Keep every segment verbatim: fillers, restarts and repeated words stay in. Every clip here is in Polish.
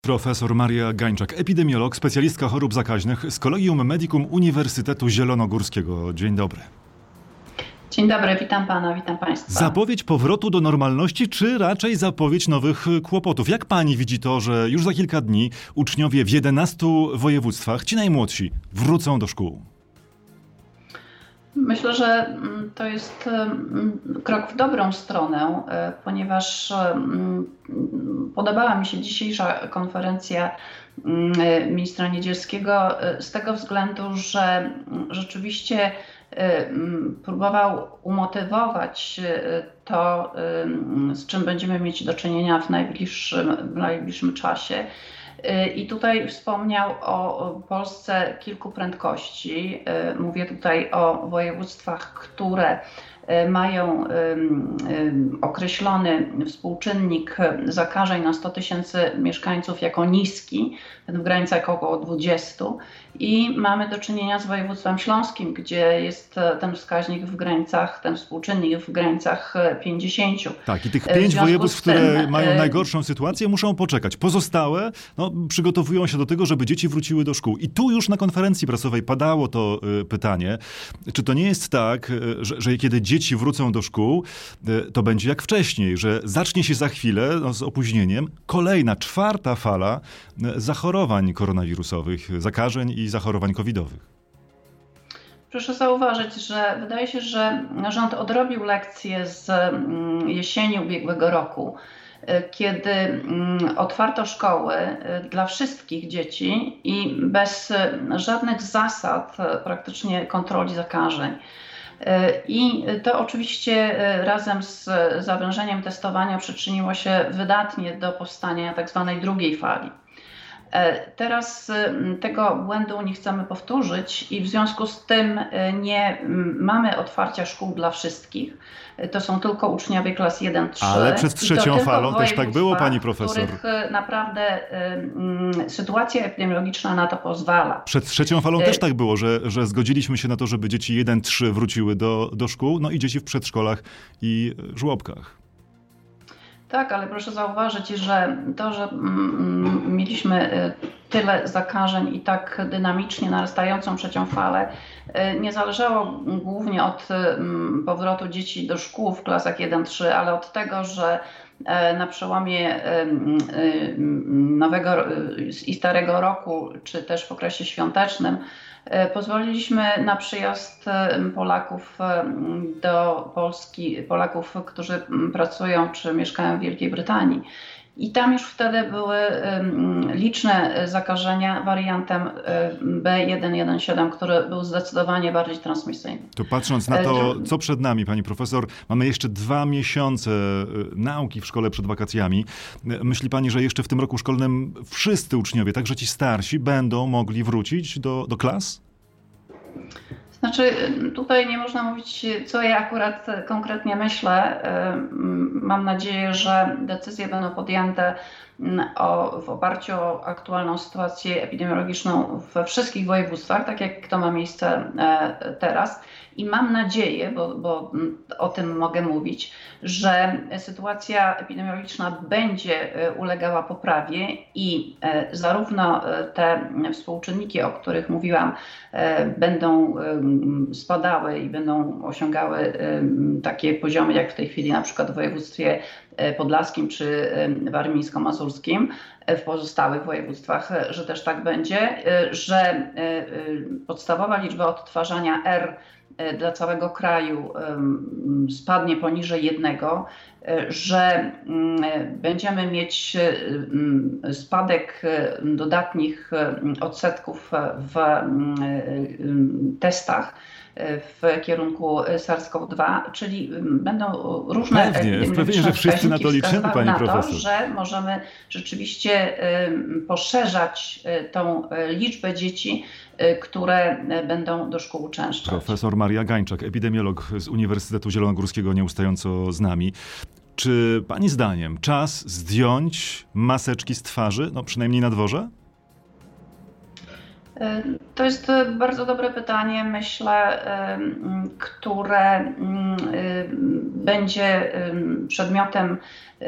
Profesor Maria Gańczak, epidemiolog, specjalistka chorób zakaźnych z Collegium Medicum Uniwersytetu Zielonogórskiego. Dzień dobry. Dzień dobry, witam pana, witam państwa. Zapowiedź powrotu do normalności, czy raczej zapowiedź nowych kłopotów? Jak pani widzi to, że już za kilka dni uczniowie w jedenastu województwach, ci najmłodsi, wrócą do szkół? Myślę, że to jest krok w dobrą stronę, ponieważ podobała mi się dzisiejsza konferencja ministra Niedzielskiego z tego względu, że rzeczywiście próbował umotywować to, z czym będziemy mieć do czynienia w najbliższym, w najbliższym czasie. I tutaj wspomniał o Polsce kilku prędkości. Mówię tutaj o województwach, które mają określony współczynnik zakażeń na sto tysięcy mieszkańców jako niski, w granicach około dwudziestu. I mamy do czynienia z województwem śląskim, gdzie jest ten wskaźnik w granicach, ten współczynnik w granicach pięćdziesięciu. Tak, i tych pięć województw, tym, które mają najgorszą sytuację, muszą poczekać. Pozostałe no, przygotowują się do tego, żeby dzieci wróciły do szkół. I tu już na konferencji prasowej padało to y, pytanie, czy to nie jest tak, y, że, że kiedy dzieci wrócą do szkół, y, to będzie jak wcześniej, że zacznie się za chwilę, no, z opóźnieniem, kolejna, czwarta fala y, zachorowań koronawirusowych, zakażeń i zachorowań covidowych. Proszę zauważyć, że wydaje się, że rząd odrobił lekcje z jesieni ubiegłego roku, kiedy otwarto szkoły dla wszystkich dzieci i bez żadnych zasad praktycznie kontroli zakażeń. I to oczywiście razem z zawężeniem testowania przyczyniło się wydatnie do powstania tak zwanej drugiej fali. Teraz tego błędu nie chcemy powtórzyć i w związku z tym nie mamy otwarcia szkół dla wszystkich. To są tylko uczniowie klas jeden trzy. Ale przed trzecią falą też tak było, pani profesor. W których naprawdę y, sytuacja epidemiologiczna na to pozwala. Przed trzecią falą y- też tak było, że, że zgodziliśmy się na to, żeby dzieci jeden trzy wróciły do, do szkół, no i dzieci w przedszkolach i żłobkach. Tak, ale proszę zauważyć, że to, że mm, mieliśmy tyle zakażeń i tak dynamicznie narastającą trzecią falę, nie zależało głównie od powrotu dzieci do szkół w klasach jeden trzy, ale od tego, że na przełomie nowego i starego roku, czy też w okresie świątecznym, pozwoliliśmy na przyjazd Polaków do Polski, Polaków, którzy pracują czy mieszkają w Wielkiej Brytanii. I tam już wtedy były liczne zakażenia wariantem B jeden jeden siedem, który był zdecydowanie bardziej transmisyjny. To patrząc na to, co przed nami, pani profesor, mamy jeszcze dwa miesiące nauki w szkole przed wakacjami. Myśli pani, że jeszcze w tym roku szkolnym wszyscy uczniowie, także ci starsi, będą mogli wrócić do, do klas? Znaczy, tutaj nie można mówić, co ja akurat konkretnie myślę. Mam nadzieję, że decyzje będą podjęte o, w oparciu o aktualną sytuację epidemiologiczną we wszystkich województwach, tak jak to ma miejsce teraz. I mam nadzieję, bo, bo o tym mogę mówić, że sytuacja epidemiologiczna będzie ulegała poprawie i zarówno te współczynniki, o których mówiłam, będą spadały i będą osiągały takie poziomy, jak w tej chwili na przykład w województwie podlaskim czy warmińsko-mazurskim, w pozostałych województwach, że też tak będzie, że podstawowa liczba odtwarzania R dla całego kraju spadnie poniżej jednego, że będziemy mieć spadek dodatnich odsetków w testach w kierunku SARS-CoV dwa, czyli będą różne Pewnie, pewnie, że wszyscy na to liczymy, pani profesor. To, że możemy rzeczywiście poszerzać tą liczbę dzieci, które będą do szkół uczęszczać. Profesor Maria Gańczak, epidemiolog z Uniwersytetu Zielonogórskiego, nieustająco z nami. Czy pani zdaniem czas zdjąć maseczki z twarzy, no przynajmniej na dworze? To jest bardzo dobre pytanie, myślę, które będzie przedmiotem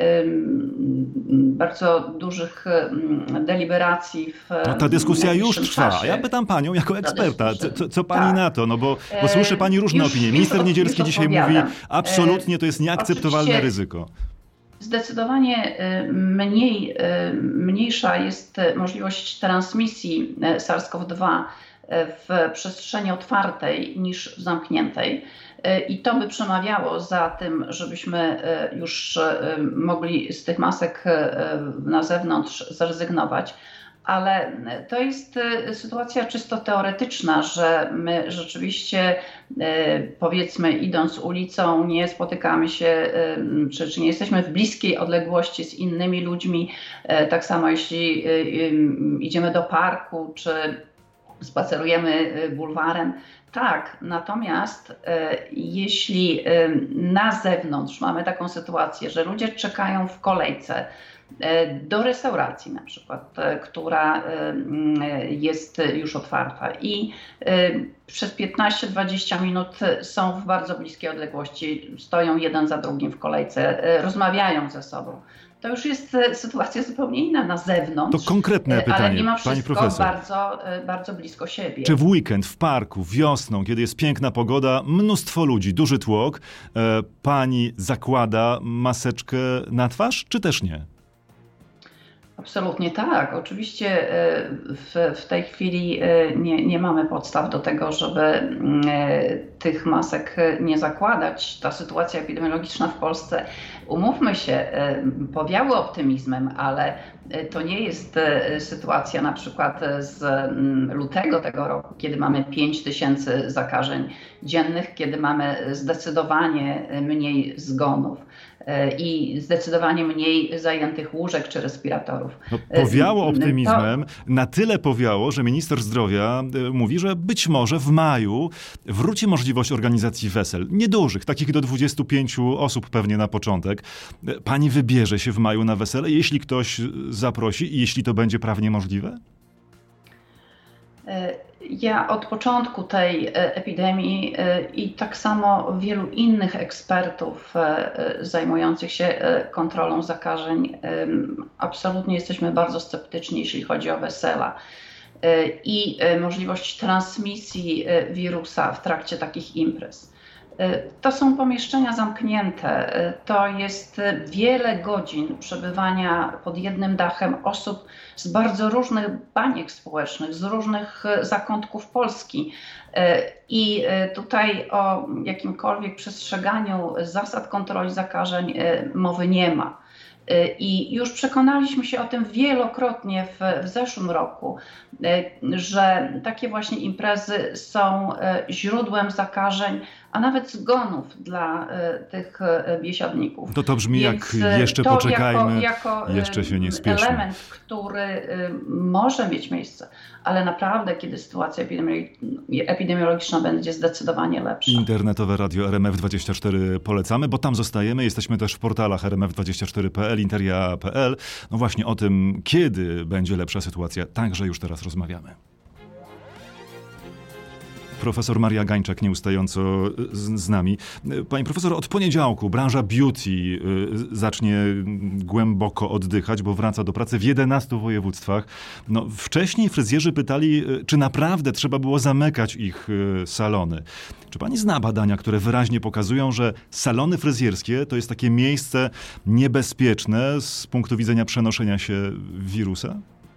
bardzo dużych deliberacji w no, ta dyskusja już trwa. Czasie. Ja pytam panią jako eksperta, co, co pani tak. na to? No bo, bo słyszę pani różne już, opinie. Minister już, Niedzielski już dzisiaj mówi, absolutnie to jest nieakceptowalne Oczywiście ryzyko. Zdecydowanie mniej, mniejsza jest możliwość transmisji SARS-CoV dwa w przestrzeni otwartej niż w zamkniętej. I to by przemawiało za tym, żebyśmy już mogli z tych masek na zewnątrz zrezygnować. Ale to jest sytuacja czysto teoretyczna, że my rzeczywiście, powiedzmy, idąc ulicą, nie spotykamy się, czy, czy nie jesteśmy w bliskiej odległości z innymi ludźmi. Tak samo jeśli idziemy do parku, czy spacerujemy bulwarem. Tak, natomiast jeśli na zewnątrz mamy taką sytuację, że ludzie czekają w kolejce do restauracji na przykład, która jest już otwarta i przez piętnaście do dwudziestu minut są w bardzo bliskiej odległości, stoją jeden za drugim w kolejce, rozmawiają ze sobą. To już jest sytuacja zupełnie inna na zewnątrz. To konkretne pytanie, ale mimo wszystko pani profesor. Bardzo, bardzo blisko siebie. Czy w weekend, w parku, wiosną, kiedy jest piękna pogoda, mnóstwo ludzi, duży tłok, pani zakłada maseczkę na twarz, czy też nie? Absolutnie tak. Oczywiście w, w tej chwili nie, nie mamy podstaw do tego, żeby tych masek nie zakładać. Ta sytuacja epidemiologiczna w Polsce, umówmy się, powiała optymizmem, ale to nie jest sytuacja na przykład z lutego tego roku, kiedy mamy pięć tysięcy zakażeń dziennych, kiedy mamy zdecydowanie mniej zgonów i zdecydowanie mniej zajętych łóżek czy respiratorów. No, powiało optymizmem, to... na tyle powiało, że minister zdrowia mówi, że być może w maju wróci możliwość organizacji wesel. Niedużych, takich do dwudziestu pięciu osób pewnie na początek. Pani wybierze się w maju na wesele, jeśli ktoś zaprosi i jeśli to będzie prawnie możliwe? Ja od początku tej epidemii i tak samo wielu innych ekspertów zajmujących się kontrolą zakażeń absolutnie jesteśmy bardzo sceptyczni, jeśli chodzi o wesela i możliwość transmisji wirusa w trakcie takich imprez. To są pomieszczenia zamknięte, to jest wiele godzin przebywania pod jednym dachem osób z bardzo różnych baniek społecznych, z różnych zakątków Polski. I tutaj o jakimkolwiek przestrzeganiu zasad kontroli zakażeń mowy nie ma. I już przekonaliśmy się o tym wielokrotnie w, w zeszłym roku, że takie właśnie imprezy są źródłem zakażeń, a nawet zgonów dla tych biesiadników. To to brzmi Więc jak jeszcze to poczekajmy, jako, jako jeszcze się nie spieszmy. Element, który może mieć miejsce, ale naprawdę, kiedy sytuacja epidemiologiczna będzie zdecydowanie lepsza. Internetowe radio R M F dwadzieścia cztery polecamy, bo tam zostajemy. Jesteśmy też w portalach R M F dwadzieścia cztery kropka p l, interia kropka p l. No właśnie o tym, kiedy będzie lepsza sytuacja, także już teraz rozmawiamy. Profesor Maria Gańczak nieustająco z, z nami. Pani profesor, od poniedziałku branża beauty y, zacznie głęboko oddychać, bo wraca do pracy w jedenastu województwach. No, wcześniej fryzjerzy pytali, y, czy naprawdę trzeba było zamykać ich y, salony. Czy pani zna badania, które wyraźnie pokazują, że salony fryzjerskie to jest takie miejsce niebezpieczne z punktu widzenia przenoszenia się wirusa?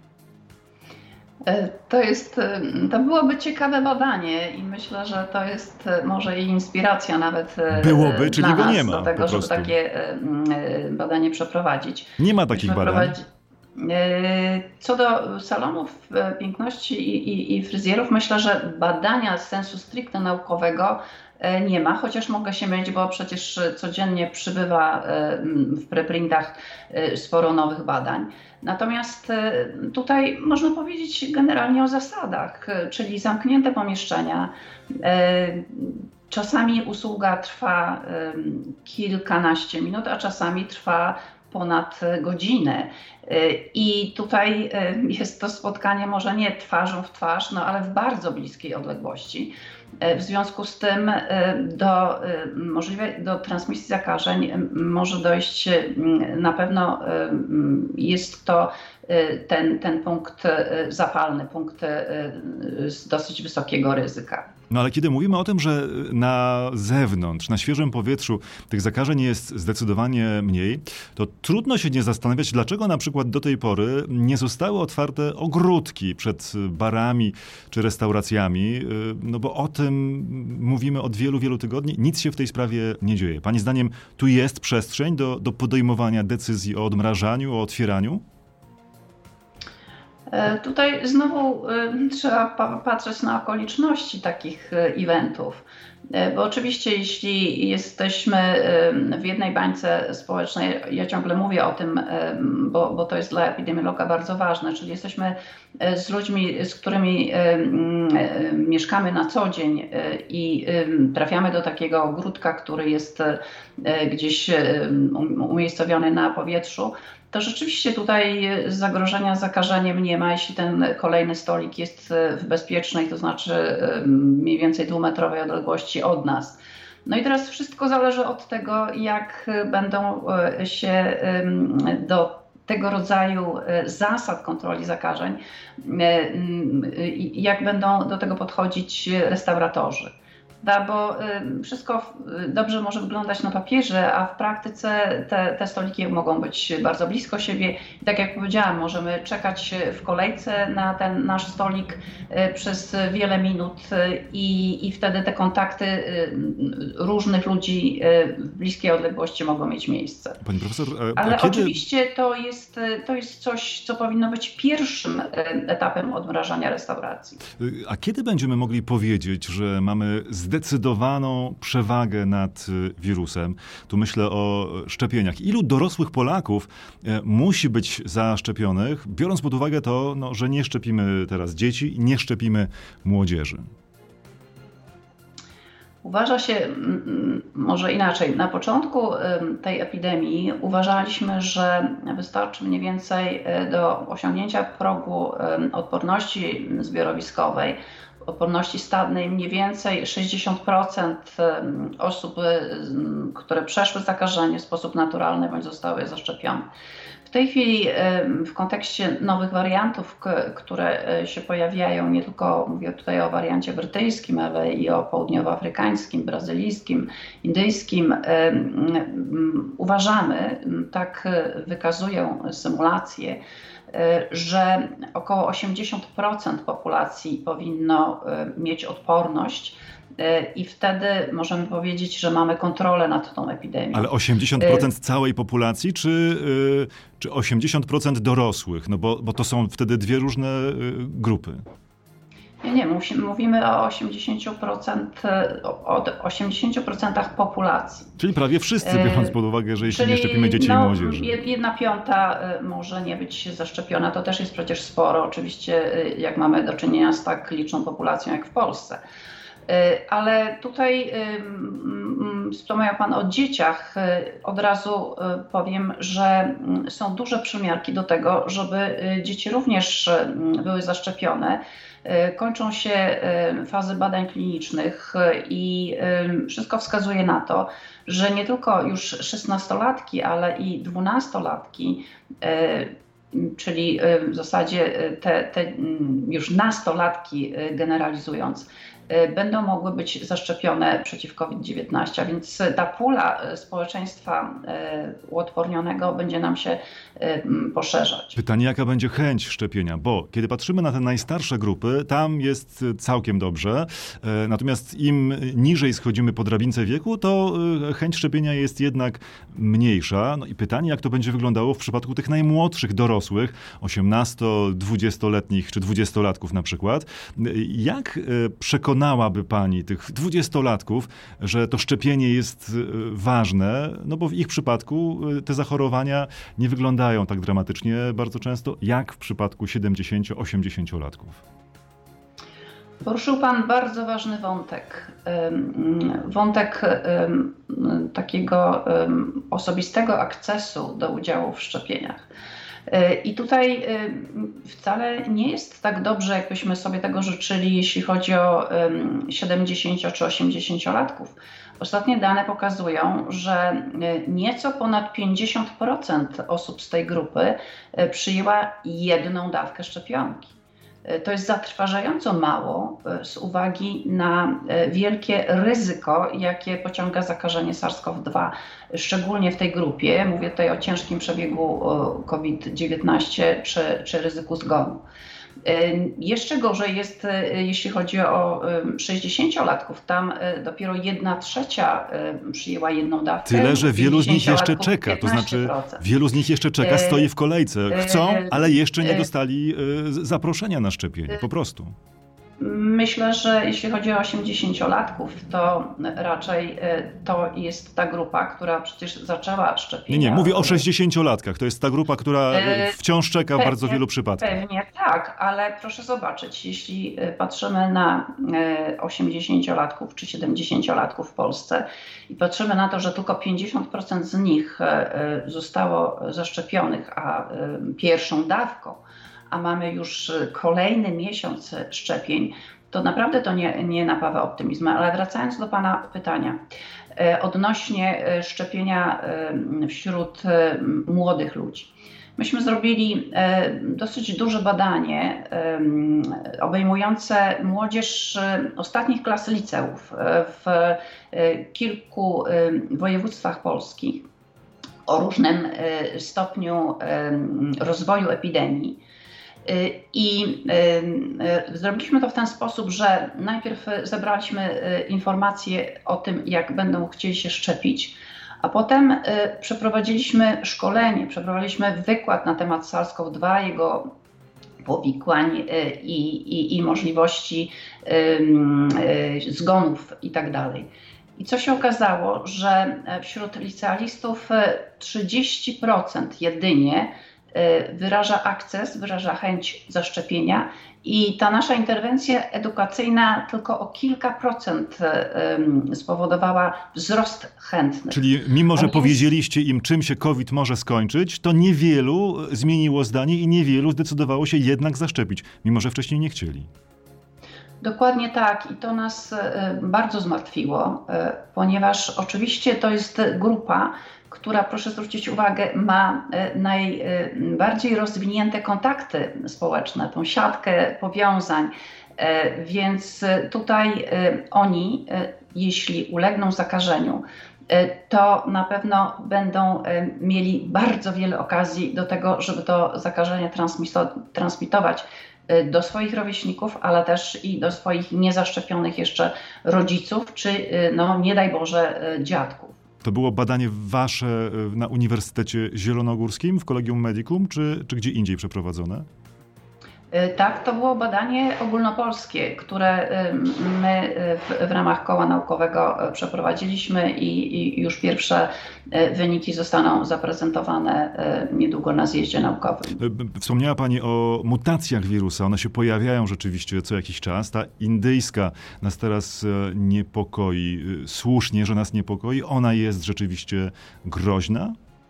To jest, to byłoby ciekawe badanie i myślę, że to jest może i inspiracja nawet byłoby, czyli dla go nas nie ma, do tego, żeby takie badanie przeprowadzić. Nie ma takich badań. Co do salonów piękności i, i, i fryzjerów, myślę, że badania sensu stricte naukowego nie ma, chociaż mogę się mylić, bo przecież codziennie przybywa w preprintach sporo nowych badań. Natomiast tutaj można powiedzieć generalnie o zasadach, czyli zamknięte pomieszczenia. Czasami usługa trwa kilkanaście minut, a czasami trwa ponad godzinę. I tutaj jest to spotkanie może nie twarzą w twarz, no ale w bardzo bliskiej odległości. W związku z tym do, możliwe, do transmisji zakażeń może dojść, na pewno jest to ten, ten punkt zapalny, punkt z dosyć wysokiego ryzyka. No ale kiedy mówimy o tym, że na zewnątrz, na świeżym powietrzu tych zakażeń jest zdecydowanie mniej, to trudno się nie zastanawiać, dlaczego na przykład do tej pory nie zostały otwarte ogródki przed barami czy restauracjami, no bo o tym mówimy od wielu, wielu tygodni. Nic się w tej sprawie nie dzieje. Pani zdaniem tu jest przestrzeń do, do podejmowania decyzji o odmrażaniu, o otwieraniu? Tutaj znowu trzeba patrzeć na okoliczności takich eventów, bo oczywiście jeśli jesteśmy w jednej bańce społecznej, ja ciągle mówię o tym, bo, bo to jest dla epidemiologa bardzo ważne, czyli jesteśmy z ludźmi, z którymi mieszkamy na co dzień i trafiamy do takiego ogródka, który jest gdzieś umiejscowiony na powietrzu, to rzeczywiście tutaj zagrożenia zakażeniem nie ma, jeśli ten kolejny stolik jest w bezpiecznej, to znaczy mniej więcej dwumetrowej odległości od nas. No i teraz wszystko zależy od tego, jak będą się do tego rodzaju zasad kontroli zakażeń, jak będą do tego podchodzić restauratorzy. Bo wszystko dobrze może wyglądać na papierze, a w praktyce te, te stoliki mogą być bardzo blisko siebie. I tak jak powiedziałam, możemy czekać w kolejce na ten nasz stolik przez wiele minut i, i wtedy te kontakty różnych ludzi w bliskiej odległości mogą mieć miejsce. Pani profesor, a, Ale a kiedy... oczywiście to jest, to jest coś, co powinno być pierwszym etapem odmrażania restauracji. A kiedy będziemy mogli powiedzieć, że mamy zdecydowaną przewagę nad wirusem? Tu myślę o szczepieniach. Ilu dorosłych Polaków musi być zaszczepionych, biorąc pod uwagę to, no, że nie szczepimy teraz dzieci i nie szczepimy młodzieży? Uważa się, może inaczej, na początku tej epidemii uważaliśmy, że wystarczy mniej więcej do osiągnięcia progu odporności zbiorowiskowej, odporności stadnej, mniej więcej sześćdziesiąt procent osób, które przeszły zakażenie w sposób naturalny bądź zostały zaszczepione. W tej chwili w kontekście nowych wariantów, które się pojawiają, nie tylko mówię tutaj o wariancie brytyjskim, ale i o południowoafrykańskim, brazylijskim, indyjskim, uważamy, tak wykazują symulacje, że około osiemdziesiąt procent populacji powinno mieć odporność i wtedy możemy powiedzieć, że mamy kontrolę nad tą epidemią. Ale osiemdziesiąt procent całej populacji, czy, czy osiemdziesiąt procent dorosłych? No bo, bo to są wtedy dwie różne grupy. Nie, nie, mówimy o osiemdziesięciu procentach, o osiemdziesięciu procentach populacji. Czyli prawie wszyscy, biorąc pod uwagę, że jeśli Czyli, nie szczepimy dzieci no, i młodzieży. Jedna piąta może nie być zaszczepiona, to też jest przecież sporo, oczywiście jak mamy do czynienia z tak liczną populacją jak w Polsce. Ale tutaj wspomniał Pan o dzieciach. Od razu powiem, że są duże przymiarki do tego, żeby dzieci również były zaszczepione. Kończą się fazy badań klinicznych i wszystko wskazuje na to, że nie tylko już szesnastolatki, ale i dwunastolatki, czyli w zasadzie te, te już nastolatki generalizując, będą mogły być zaszczepione przeciw COVID dziewiętnaście, a więc ta pula społeczeństwa uodpornionego będzie nam się poszerzać. Pytanie, jaka będzie chęć szczepienia, bo kiedy patrzymy na te najstarsze grupy, tam jest całkiem dobrze, natomiast im niżej schodzimy po drabince wieku, to chęć szczepienia jest jednak mniejsza. No i pytanie, jak to będzie wyglądało w przypadku tych najmłodszych dorosłych, osiemnasto-, dwudziestoletnich czy dwudziestolatków na przykład. Jak przekonałaby Pani tych dwudziestolatków, że to szczepienie jest ważne, no bo w ich przypadku te zachorowania nie wyglądają tak dramatycznie bardzo często, jak w przypadku siedemdziesięcio-osiemdziesięciolatków? Poruszył Pan bardzo ważny wątek. Wątek takiego osobistego akcesu do udziału w szczepieniach. I tutaj wcale nie jest tak dobrze, jakbyśmy sobie tego życzyli, jeśli chodzi o siedemdziesięcio czy osiemdziesięciolatków. Ostatnie dane pokazują, że nieco ponad pięćdziesiąt procent osób z tej grupy przyjęła jedną dawkę szczepionki. To jest zatrważająco mało z uwagi na wielkie ryzyko, jakie pociąga zakażenie SARS-CoV dwa, szczególnie w tej grupie. Mówię tutaj o ciężkim przebiegu COVID dziewiętnaście czy, czy ryzyku zgonu. Jeszcze gorzej jest, jeśli chodzi o sześćdziesięciolatków. Tam dopiero jedna trzecia przyjęła jedną dawkę. Tyle, że wielu z nich jeszcze czeka. To znaczy wielu z nich jeszcze czeka, stoi w kolejce. Chcą, ale jeszcze nie dostali zaproszenia na szczepienie. Po prostu. Myślę, że jeśli chodzi o osiemdziesięciolatków, to raczej to jest ta grupa, która przecież zaczęła szczepienia. Nie, nie, mówię o sześćdziesięciolatkach. To jest ta grupa, która wciąż czeka w pewnie, bardzo wielu przypadkach. Pewnie tak, ale proszę zobaczyć, jeśli patrzymy na osiemdziesięciolatków czy siedemdziesięciolatków w Polsce i patrzymy na to, że tylko pięćdziesiąt procent z nich zostało zaszczepionych, a pierwszą dawką, a mamy już kolejny miesiąc szczepień, to naprawdę to nie, nie napawa optymizmem. Ale wracając do Pana pytania odnośnie szczepienia wśród młodych ludzi. Myśmy zrobili dosyć duże badanie obejmujące młodzież ostatnich klas liceów w kilku województwach polskich o różnym stopniu rozwoju epidemii. I zrobiliśmy to w ten sposób, że najpierw zebraliśmy informacje o tym, jak będą chcieli się szczepić, a potem przeprowadziliśmy szkolenie, przeprowadziliśmy wykład na temat SARS-CoV dwa, jego powikłań i, i, i możliwości zgonów i tak dalej. I co się okazało, że wśród licealistów trzydzieści procent jedynie wyraża akces, wyraża chęć zaszczepienia i ta nasza interwencja edukacyjna tylko o kilka procent spowodowała wzrost chętnych. Czyli mimo, że więc... powiedzieliście im, czym się COVID może skończyć, to niewielu zmieniło zdanie i niewielu zdecydowało się jednak zaszczepić, mimo że wcześniej nie chcieli. Dokładnie tak i to nas bardzo zmartwiło, ponieważ oczywiście to jest grupa, która, proszę zwrócić uwagę, ma najbardziej rozwinięte kontakty społeczne, tą siatkę powiązań, więc tutaj oni, jeśli ulegną zakażeniu, to na pewno będą mieli bardzo wiele okazji do tego, żeby to zakażenie transmitować do swoich rówieśników, ale też i do swoich niezaszczepionych jeszcze rodziców, czy no nie daj Boże dziadków. To było badanie wasze na Uniwersytecie Zielonogórskim w Collegium Medicum, czy, czy gdzie indziej przeprowadzone? Tak, to było badanie ogólnopolskie, które my w, w ramach koła naukowego przeprowadziliśmy i, i już pierwsze wyniki zostaną zaprezentowane niedługo na zjeździe naukowym. Wspomniała Pani o mutacjach wirusa. One się pojawiają rzeczywiście co jakiś czas. Ta indyjska nas teraz niepokoi. Słusznie, że nas niepokoi. Ona jest rzeczywiście groźna?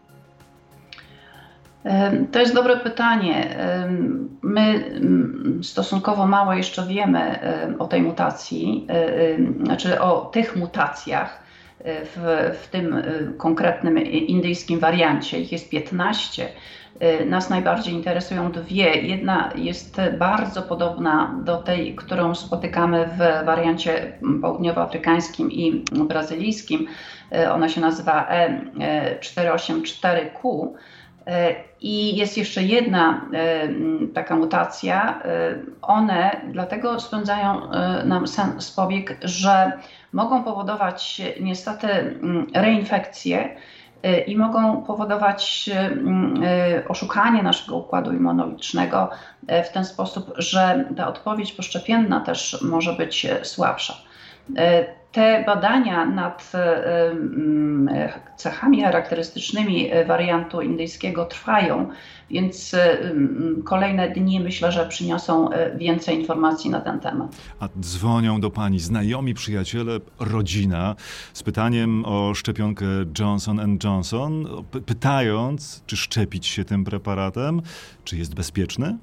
To jest dobre pytanie. My stosunkowo mało jeszcze wiemy o tej mutacji, znaczy o tych mutacjach w, w tym konkretnym indyjskim wariancie. Ich jest piętnaście. Nas najbardziej interesują dwie. Jedna jest bardzo podobna do tej, którą spotykamy w wariancie południowoafrykańskim i brazylijskim. Ona się nazywa E cztery osiem cztery Q. I jest jeszcze jedna taka mutacja. One dlatego spędzają nam sen z powiek, że mogą powodować niestety reinfekcje i mogą powodować oszukanie naszego układu immunologicznego w ten sposób, że ta odpowiedź poszczepienna też może być słabsza. te badania nad cechami charakterystycznymi wariantu indyjskiego trwają, więc kolejne dni myślę, że przyniosą więcej informacji na ten temat. A dzwonią do pani znajomi, przyjaciele, rodzina z pytaniem o szczepionkę Johnson and Johnson, pytając, czy szczepić się tym preparatem, czy jest bezpieczny?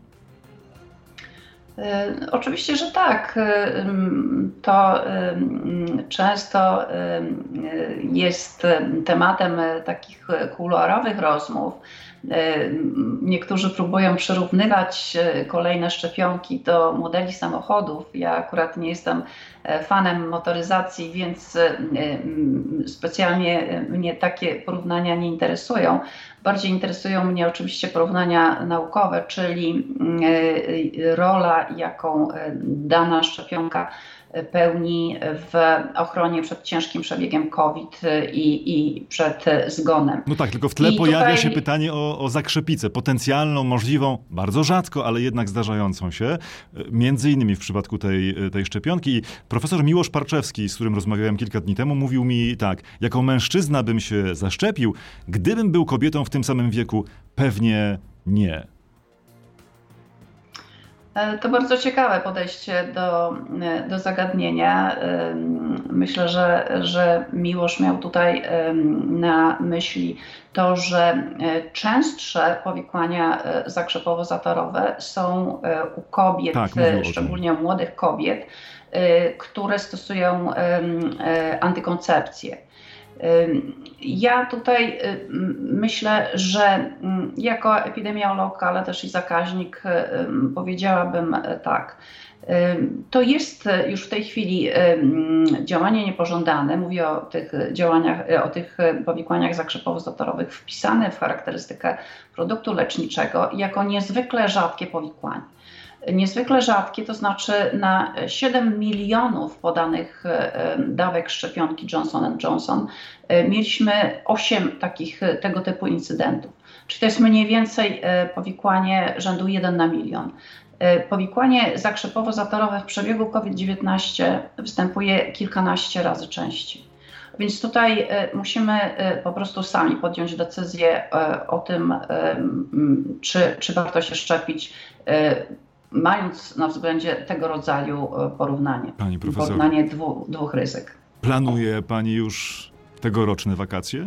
Oczywiście, że tak. To często jest tematem takich kuluarowych rozmów. Niektórzy próbują przyrównywać kolejne szczepionki do modeli samochodów. Ja akurat nie jestem fanem motoryzacji, więc specjalnie mnie takie porównania nie interesują. Bardziej interesują mnie oczywiście porównania naukowe, czyli rola, jaką dana szczepionka pełni w ochronie przed ciężkim przebiegiem COVID i, i przed zgonem. No tak, tylko w tle I pojawia tutaj... się pytanie o, o zakrzepicę, potencjalną, możliwą, bardzo rzadko, ale jednak zdarzającą się, między innymi w przypadku tej, tej szczepionki. I profesor Miłosz Parczewski, z którym rozmawiałem kilka dni temu, mówił mi tak: jako mężczyzna bym się zaszczepił, gdybym był kobietą w tym samym wieku, pewnie nie. To bardzo ciekawe podejście do, do zagadnienia. Myślę, że, że Miłosz miał tutaj na myśli to, że częstsze powikłania zakrzepowo-zatorowe są u kobiet, tak, szczególnie u młodych kobiet, które stosują antykoncepcję. Ja tutaj myślę, że jako epidemiolog, ale też i zakaźnik powiedziałabym tak. To jest już w tej chwili działanie niepożądane. Mówię o tych działaniach, o tych powikłaniach zakrzepowo-zatorowych wpisane w charakterystykę produktu leczniczego jako niezwykle rzadkie powikłanie. Niezwykle rzadkie, to znaczy na siedem milionów podanych dawek szczepionki Johnson and Johnson mieliśmy osiem takich tego typu incydentów. Czyli to jest mniej więcej powikłanie rzędu jeden na milion. Powikłanie zakrzepowo-zatorowe w przebiegu COVID dziewiętnaście występuje kilkanaście razy częściej. Więc tutaj musimy po prostu sami podjąć decyzję o tym, czy, czy warto się szczepić, mając na względzie tego rodzaju porównanie, Pani profesor, porównanie dwu, dwóch ryzyk. Planuje pani już tegoroczne wakacje?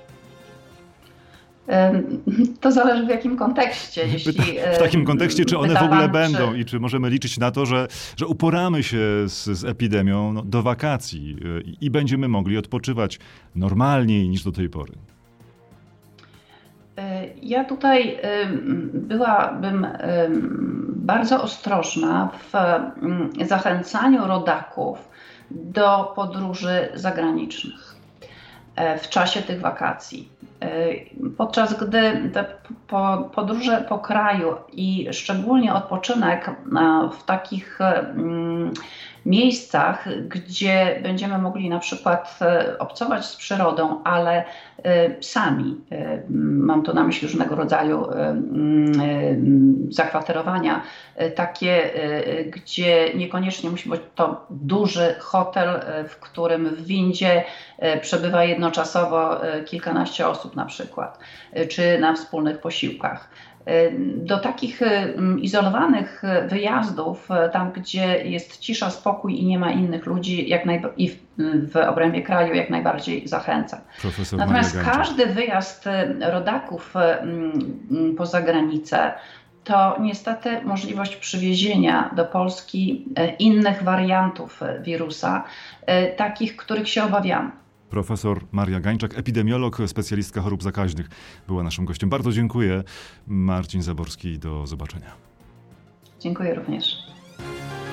To zależy w jakim kontekście. Jeśli, w takim kontekście, czy one w ogóle pan, będą czy... i czy możemy liczyć na to, że, że uporamy się z, z epidemią no, do wakacji i, i będziemy mogli odpoczywać normalniej niż do tej pory? Ja tutaj byłabym bardzo ostrożna w zachęcaniu rodaków do podróży zagranicznych w czasie tych wakacji. Podczas gdy te podróże po kraju i szczególnie odpoczynek w takich miejscach, gdzie będziemy mogli na przykład obcować z przyrodą, ale sami, mam tu na myśli różnego rodzaju zakwaterowania, takie, gdzie niekoniecznie musi być to duży hotel, w którym w windzie przebywa jednoczasowo kilkanaście osób na przykład, czy na wspólnych posiłkach. Do takich izolowanych wyjazdów, tam gdzie jest cisza, spokój i nie ma innych ludzi, jak najba- i w, w obrębie kraju jak najbardziej zachęcam. Profesor Natomiast Maria każdy wyjazd rodaków poza granicę to niestety możliwość przywiezienia do Polski innych wariantów wirusa, takich, których się obawiamy. Profesor Maria Gańczak, epidemiolog, specjalistka chorób zakaźnych, była naszym gościem. Bardzo dziękuję. Marcin Zaborski, do zobaczenia. Dziękuję również.